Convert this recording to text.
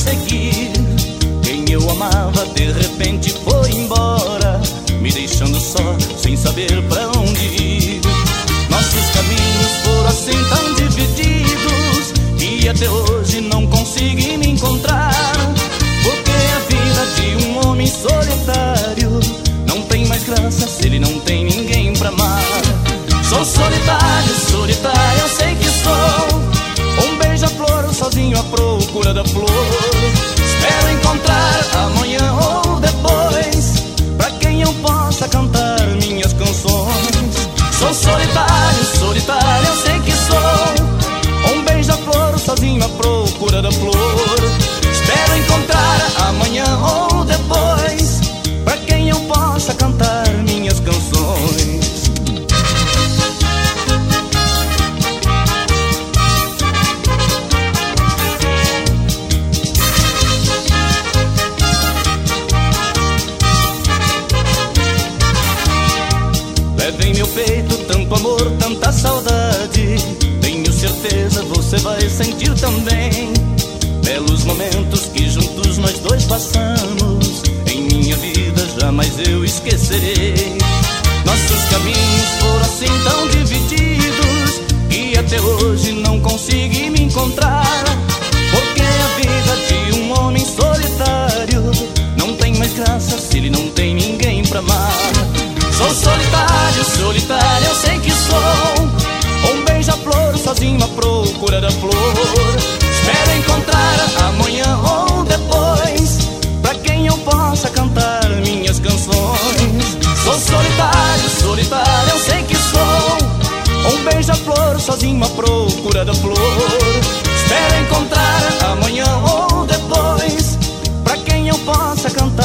seguir. Quem eu amava de repente foi embora, me deixando só, sem saber pra onde ir. Nossos caminhos foram assim tão divididos, e até hoje não consegui me encontrar. Porque a vida de um homem solitário não tem mais graça se ele não tem ninguém pra amar. Sou solitário, solitário, eu sei que sou um beija-flor sozinho à procura da flor. Espero encontrar amanhã ou depois pra quem eu possa cantar minhas canções. Sou solitário, solitário, eu sei que sou um beija-flor sozinho à procura da flor. Espero encontrar amanhã ou depois pra quem eu possa cantar minhas canções. Leva em meu peito tanto amor, tanta saudade. Tenho certeza você vai sentir também. Belos momentos que juntos nós dois passamos, em minha vida jamais eu esquecerei. Nossos caminhos foram assim tão divididos, e até hoje não consegui me encontrar. Porque a vida de um homem solitário não tem mais graça se ele não tem ninguém pra amar. Sou solitário, solitário, eu sei que sou um beija-flor sozinho à procura da flor. Espero encontrar amanhã ou depois pra quem eu possa cantar minhas canções. Sou solitário, solitário, eu sei que sou um beija-flor sozinho à procura da flor. Espero encontrar amanhã ou depois pra quem eu possa cantar